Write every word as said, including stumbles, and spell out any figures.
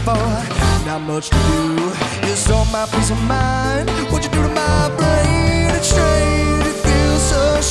for not much to do. You stole my peace of mind. What'd you do to my brain?